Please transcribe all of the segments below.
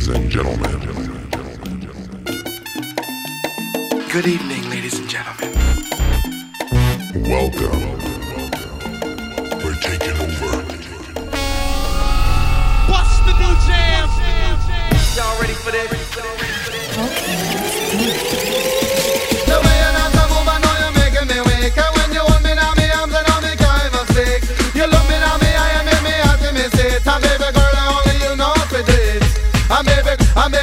Ladies and gentlemen. Good evening, ladies and gentlemen. Welcome. We're taking over. Bust the new jam. Y'all ready for this? The way you dance and move, I know you're making me wake. And when you hold me in my arms, I know me can't even speak. You look me in my eye and make me heart to me say it. And baby girl, only you know what it is. And baby,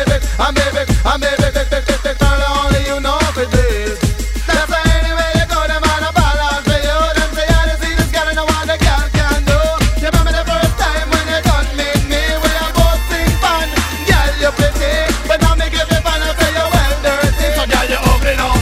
girl, only you know what it is. That's why anywhere you go, them on a balance for you. Them say you see this girl and know what the girl can do. You remember the first time when you done meet me, we are both sing fun. Girl, you pretty, but now me give you fun and say you well dirty. So girl, you ugly now.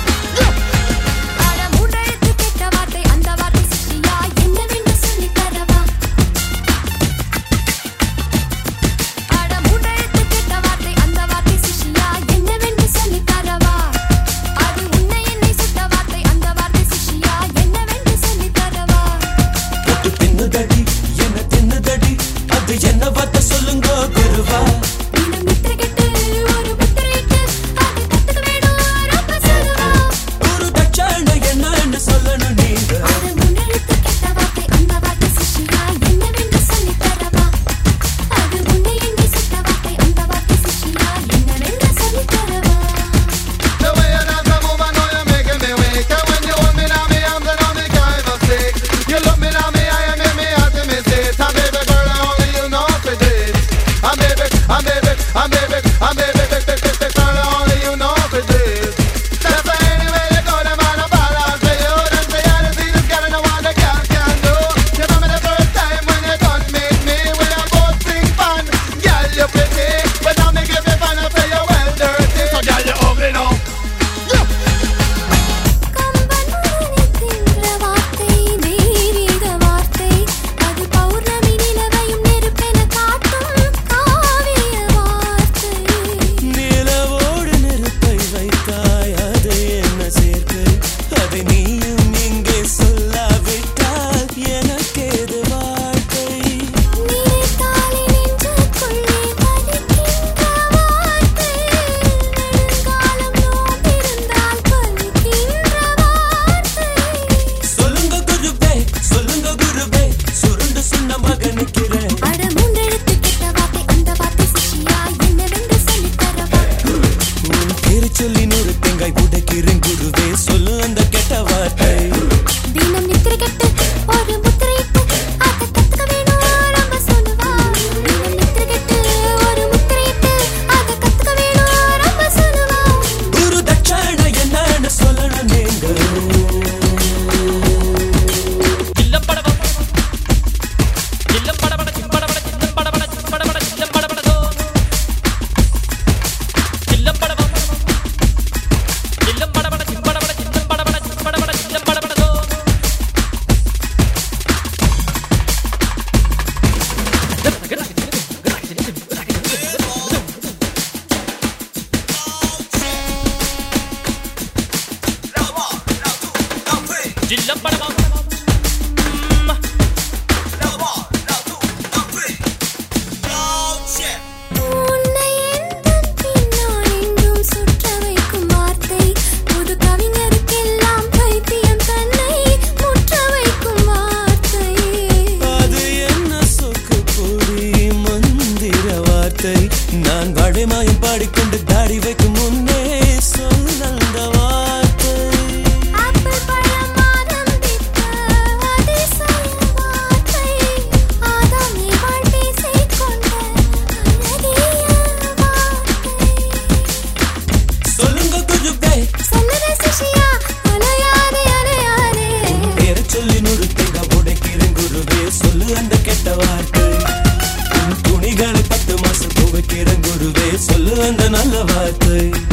நான் வாழைமாயம் பாடிக்கொண்டு தாடி வைக்கும் முன்னே சொன்ன அந்த வார்த்தை சொல்லுங்க குருவே பேரை சொல்லி நுறுத்தேங்க உடைக்கிறேன் குருவே சொல்லு அந்த கெட்ட வார்த்தை துணிகளை 10 மாசம் துவைக்கிறேன் குருவே சொல்லு அந்த நல்ல வார்த்தை